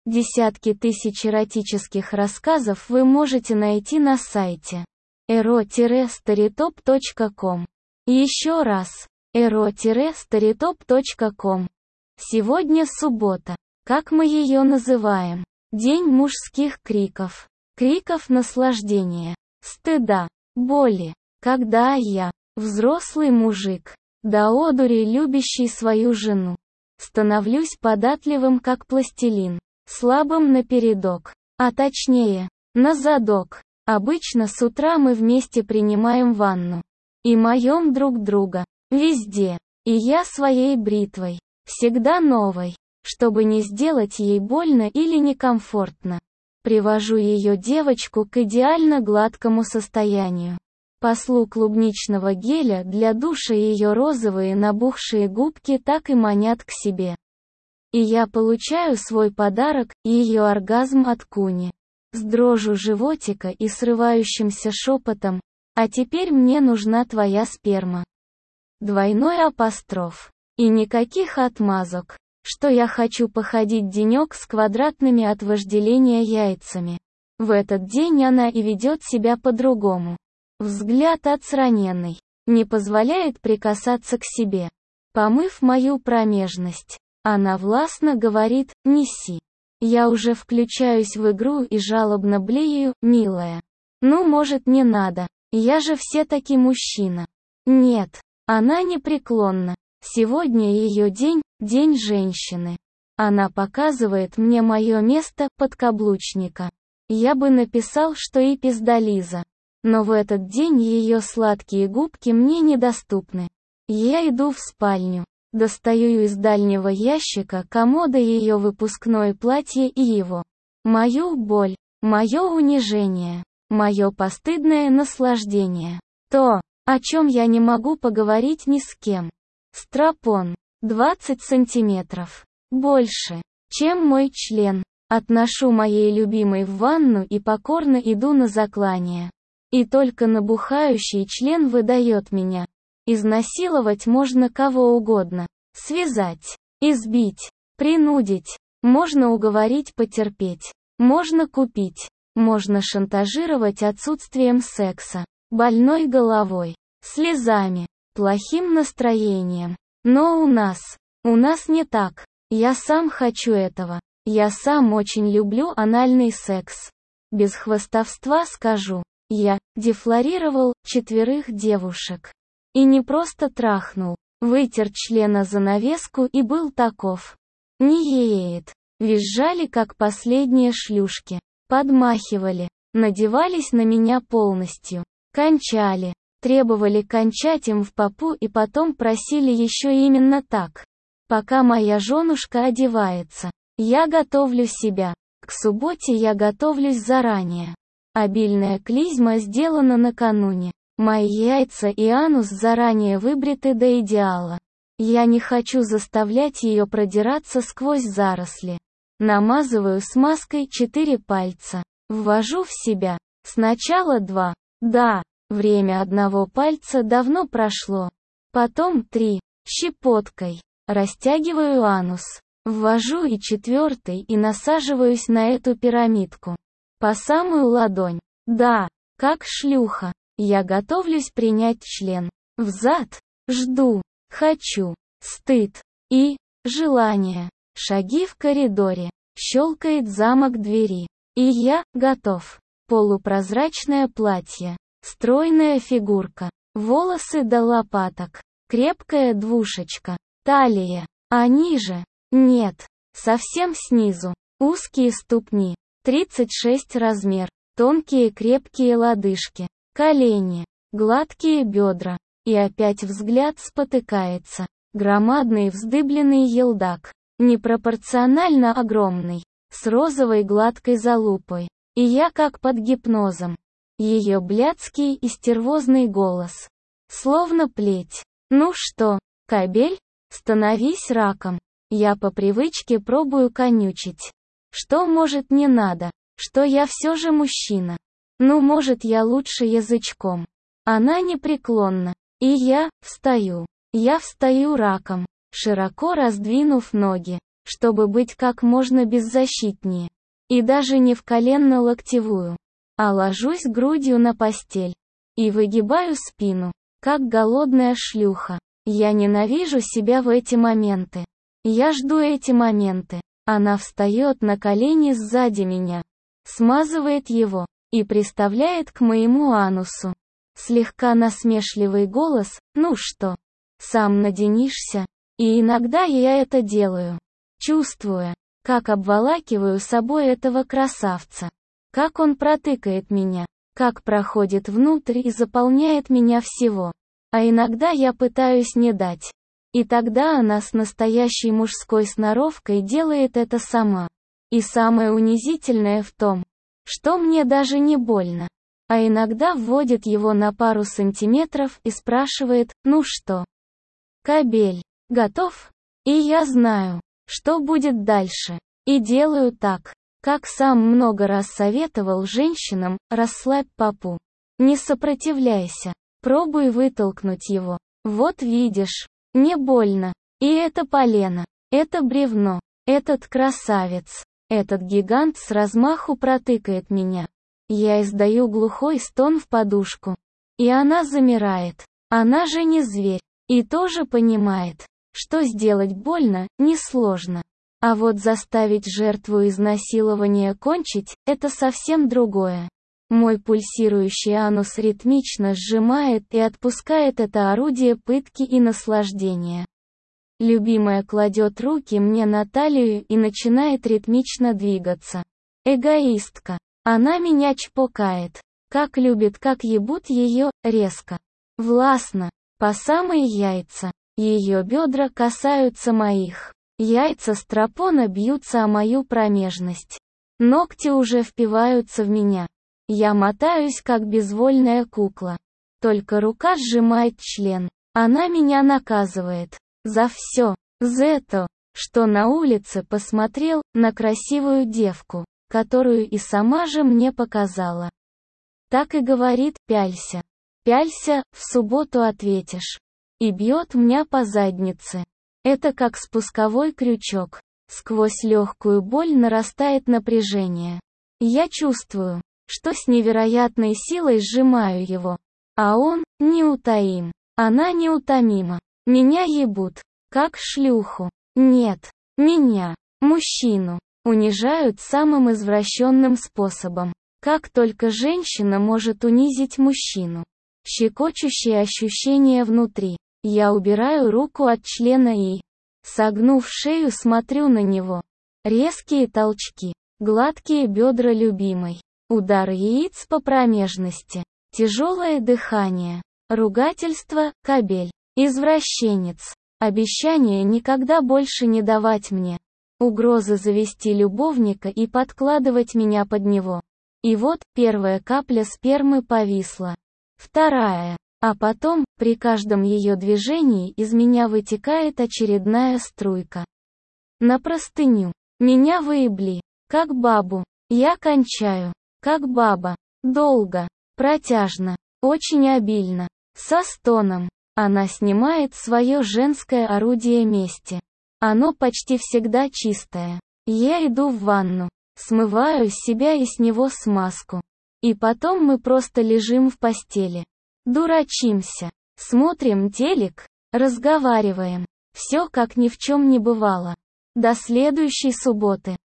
Десятки тысяч эротических рассказов вы можете найти на сайте ero-storytop.com. Еще раз, ero-storytop.com. Сегодня суббота. Как мы ее называем? День мужских криков. Криков наслаждения, стыда, боли. Когда я, взрослый мужик, до одури любящий свою жену, становлюсь податливым как пластилин, слабым напередок, а точнее, на задок. Обычно с утра мы вместе принимаем ванну. И моем друг друга. Везде. И я своей бритвой. Всегда новой. Чтобы не сделать ей больно или некомфортно. Привожу ее девочку к идеально гладкому состоянию. Послу клубничного геля для душа ее розовые набухшие губки так и манят к себе. И я получаю свой подарок, ее оргазм от куни. С дрожью животика и срывающимся шепотом: «А теперь мне нужна твоя сперма». Двойной апостроф. И никаких отмазок, что я хочу походить денек с квадратными от вожделения яйцами. В этот день она и ведет себя по-другому. Взгляд отстраненный, не позволяет прикасаться к себе. Помыв мою промежность, она властно говорит: «Неси». Я уже включаюсь в игру и жалобно блею: «Милая, ну может не надо, я же все-таки мужчина». Нет, она непреклонна. Сегодня ее день, день женщины. Она показывает мне мое место подкаблучника. Я бы написал, что и пиздализа. Но в этот день ее сладкие губки мне недоступны. Я иду в спальню. Достаю из дальнего ящика комода ее выпускное платье и его. Мою боль, мое унижение, мое постыдное наслаждение. То, о чем я не могу поговорить ни с кем. Страпон. 20 сантиметров. Больше, чем мой член. Отношу моей любимой в ванну и покорно иду на заклание. И только набухающий член выдает меня. Изнасиловать можно кого угодно. Связать, избить, принудить. Можно уговорить потерпеть. Можно купить. Можно шантажировать отсутствием секса, больной головой, слезами, плохим настроением. Но у нас не так. Я сам хочу этого. Я сам очень люблю анальный секс. Без хвастовства скажу, я дефлорировал 4 девушек. И не просто трахнул, вытер члена занавеску и был таков. Не еет. Визжали как последние шлюшки. Подмахивали. Надевались на меня полностью. Кончали. Требовали кончать им в попу и потом просили еще именно так. Пока моя женушка одевается, я готовлю себя. К субботе я готовлюсь заранее. Обильная клизма сделана накануне. Мои яйца и анус заранее выбриты до идеала. Я не хочу заставлять ее продираться сквозь заросли. Намазываю смазкой 4 пальца. Ввожу в себя. Сначала 2. Да, время одного пальца давно прошло. Потом 3. Щепоткой. Растягиваю анус. Ввожу и 4 и насаживаюсь на эту пирамидку. По самую ладонь. Да, как шлюха. Я готовлюсь принять член. Взад. Жду. Хочу. Стыд. И желание. Шаги в коридоре. Щелкает замок двери. И я готов. Полупрозрачное платье. Стройная фигурка. Волосы до лопаток. Крепкая двушечка. Талия. А ниже? Нет. Совсем снизу. Узкие ступни. 36 размер. Тонкие крепкие лодыжки. Колени. Гладкие бедра. И опять взгляд спотыкается. Громадный вздыбленный елдак. Непропорционально огромный. С розовой гладкой залупой. И я как под гипнозом. Ее блядский и стервозный голос. Словно плеть. Ну что, кобель? Становись раком. Я по привычке пробую конючить. Что может не надо? Что я все же мужчина? Ну может я лучше язычком. Она непреклонна. И я встаю. Я встаю раком, широко раздвинув ноги. чтобы быть как можно беззащитнее. И даже не в коленно-локтевую, а ложусь грудью на постель. И выгибаю спину, как голодная шлюха. Я ненавижу себя в эти моменты. Я жду эти моменты. Она встает на колени сзади меня, смазывает его и приставляет к моему анусу. Слегка насмешливый голос: «Ну что, сам наденишься?» И иногда я это делаю, чувствуя, как обволакиваю собой этого красавца, как он протыкает меня, как проходит внутрь и заполняет меня всего. А иногда я пытаюсь не дать. И тогда она с настоящей мужской сноровкой делает это сама. И самое унизительное в том, что мне даже не больно. А иногда вводит его на пару сантиметров и спрашивает: «Ну что, кобель, готов?» И я знаю, что будет дальше. И делаю так, как сам много раз советовал женщинам: расслабь попу. Не сопротивляйся. Пробуй вытолкнуть его. Вот видишь, не больно. И это полено, это бревно, этот красавец, этот гигант с размаху протыкает меня. Я издаю глухой стон в подушку. И она замирает. Она же не зверь. И тоже понимает, что сделать больно несложно. А вот заставить жертву изнасилования кончить – это совсем другое. Мой пульсирующий анус ритмично сжимает и отпускает это орудие пытки и наслаждения. Любимая кладет руки мне на талию и начинает ритмично двигаться. Эгоистка. Она меня чпокает. Как любит, как ебут ее, резко. Властно. По самые яйца. Ее бедра касаются моих. Яйца стропона бьются о мою промежность. Ногти уже впиваются в меня. Я мотаюсь, как безвольная кукла. Только рука сжимает член. Она меня наказывает. За все. За то, что на улице посмотрел на красивую девку, которую и сама же мне показала. Так и говорит: пялься. Пялься, в субботу ответишь. И бьет меня по заднице. Это как спусковой крючок. Сквозь легкую боль нарастает напряжение. Я чувствую, что с невероятной силой сжимаю его. А он неутаим. Она неутомима. Меня ебут, как шлюху. Нет, меня, мужчину, унижают самым извращенным способом. Как только женщина может унизить мужчину. Щекочущее ощущение внутри. Я убираю руку от члена и, согнув шею, смотрю на него. Резкие толчки, гладкие бедра любимой. Удар яиц по промежности. Тяжелое дыхание. Ругательство: кобель. Извращенец. Обещание никогда больше не давать мне. Угроза завести любовника и подкладывать меня под него. И вот, первая капля спермы повисла. Вторая. А потом, при каждом ее движении из меня вытекает очередная струйка. На простыню. Меня выебли. Как бабу. Я кончаю. Как баба. Долго. Протяжно. Очень обильно. Со стоном. Она снимает свое женское орудие мести. Оно почти всегда чистое. Я иду в ванну. Смываю с себя и с него смазку. И потом мы просто лежим в постели. Дурачимся. Смотрим телек. Разговариваем. Все как ни в чем не бывало. До следующей субботы.